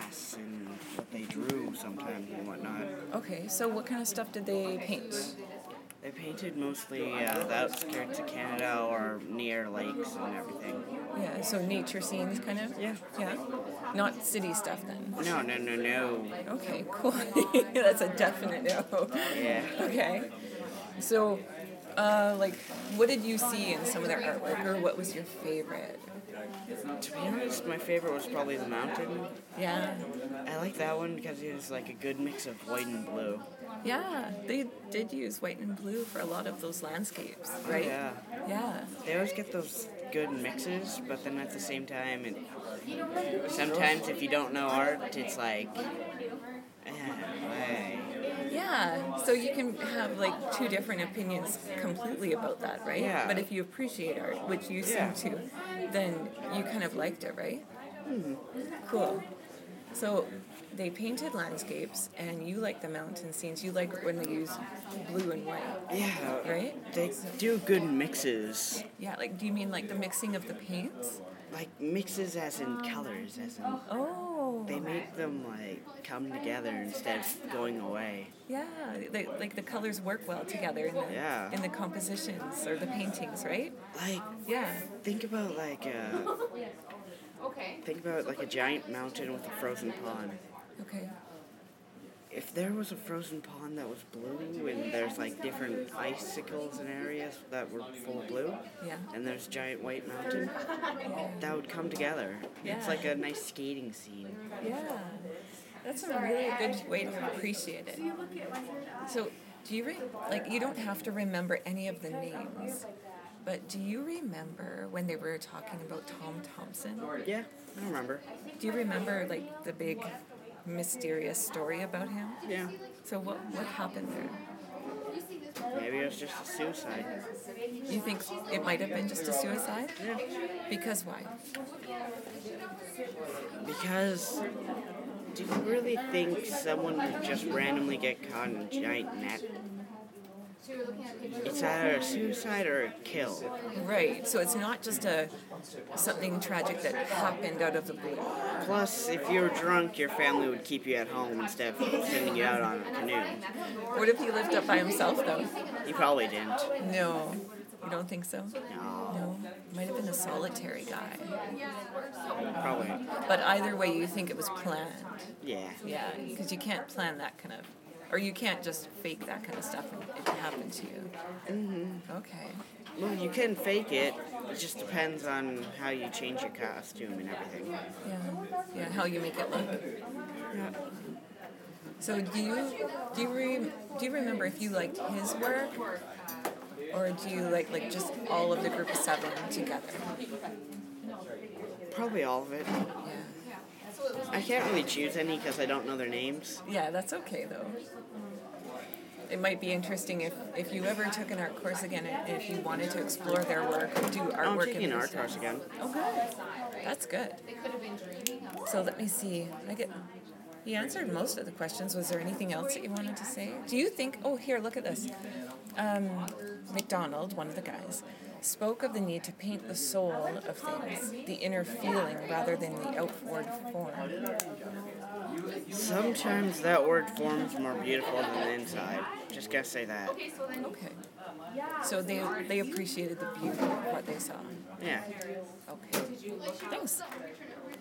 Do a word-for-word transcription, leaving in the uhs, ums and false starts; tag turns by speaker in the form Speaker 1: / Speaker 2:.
Speaker 1: glass and what they drew sometimes and whatnot.
Speaker 2: Okay, so what kind of stuff did they paint?
Speaker 1: They painted mostly uh, the outskirts of Canada or near lakes and everything.
Speaker 2: Yeah, so nature scenes, kind of?
Speaker 1: Yeah.
Speaker 2: Yeah? Not city stuff, then?
Speaker 1: No, no, no, no.
Speaker 2: Okay, cool. That's a definite no.
Speaker 1: Yeah.
Speaker 2: Okay. So, uh, like, what did you see in some of their artwork, or what was your favorite?
Speaker 1: To be honest, my favorite was probably the mountain.
Speaker 2: Yeah.
Speaker 1: I like that one because it was like a good mix of white and blue.
Speaker 2: Yeah, they did use white and blue for a lot of those landscapes, right?
Speaker 1: Yeah.
Speaker 2: Yeah.
Speaker 1: They always get those good mixes, but then at the same time, it, sometimes if you don't know art, it's like, eh, why?
Speaker 2: Yeah, so you can have like two different opinions completely about that, right?
Speaker 1: Yeah.
Speaker 2: But if you appreciate art, which you
Speaker 1: Yeah.
Speaker 2: seem to, then you kind of liked it, right?
Speaker 1: Mm-hmm.
Speaker 2: Cool. So they painted landscapes, and you like the mountain scenes. You like when they use blue and white,
Speaker 1: Yeah.
Speaker 2: right?
Speaker 1: They do good mixes.
Speaker 2: Yeah, like do you mean like the mixing of the paints?
Speaker 1: Like mixes as in colors, as in
Speaker 2: Oh.
Speaker 1: they make them like come together instead of going away.
Speaker 2: Yeah, they, like the colors work well together in the
Speaker 1: Yeah.
Speaker 2: in the compositions or the paintings, right?
Speaker 1: Like
Speaker 2: Yeah.
Speaker 1: think about like uh think about like a giant mountain with a frozen pond.
Speaker 2: Okay.
Speaker 1: If there was a frozen pond that was blue and there's like different icicles and areas that were full of blue,
Speaker 2: Yeah.
Speaker 1: and there's giant white mountain, that would come together. It's
Speaker 2: Yeah.
Speaker 1: like a nice skating scene.
Speaker 2: Yeah. That's a really good way to appreciate it. So, do you re- like you don't have to remember any of the names, but do you remember when they were talking about Tom Thompson?
Speaker 1: Yeah, I remember.
Speaker 2: Do you remember like the big mysterious story about him?
Speaker 1: Yeah.
Speaker 2: So what what happened there?
Speaker 1: Maybe it was just a suicide.
Speaker 2: You think it might have been just a suicide?
Speaker 1: Yeah.
Speaker 2: Because why?
Speaker 1: Because do you really think someone would just randomly get caught in a giant net? It's either a suicide or a kill.
Speaker 2: Right. So it's not just a something tragic that happened out of the blue.
Speaker 1: Plus, if you were drunk, your family would keep you at home instead of sending you out on a canoe.
Speaker 2: What if he lived up by himself though?
Speaker 1: He probably didn't.
Speaker 2: No. You don't think so?
Speaker 1: No,
Speaker 2: No. Might have been a solitary guy.
Speaker 1: probably.
Speaker 2: But either way, you think it was planned.
Speaker 1: Yeah.
Speaker 2: Yeah, because you can't plan that kind of, or you can't just fake that kind of stuff and it happened to you.
Speaker 1: Mm-hmm.
Speaker 2: Okay.
Speaker 1: Well, you can fake it. It just depends on how you change your costume and everything.
Speaker 2: Yeah. Yeah. How you make it look.
Speaker 1: Yeah.
Speaker 2: So do you do you re, do you remember if you liked his work, or do you like like just all of the group of seven together?
Speaker 1: Probably all of it.
Speaker 2: Yeah.
Speaker 1: I can't really choose any because I don't know their names.
Speaker 2: Yeah, that's okay though. It might be interesting if, if you ever took an art course again and if you wanted to explore their work or do artwork.
Speaker 1: I'm taking
Speaker 2: in
Speaker 1: an art
Speaker 2: this-
Speaker 1: course again.
Speaker 2: Oh, good. That's good. So let me see. I get. He answered most of the questions. Was there anything else that you wanted to say? Do you think? Oh, here, look at this. Um, McDonald, one of the guys, spoke of the need to paint the soul of things, the inner feeling rather than the outward form.
Speaker 1: Sometimes the outward form's more beautiful than the inside. Just gotta say that.
Speaker 2: Okay. So they they appreciated the beauty of what they saw.
Speaker 1: Yeah.
Speaker 2: Okay. Thanks.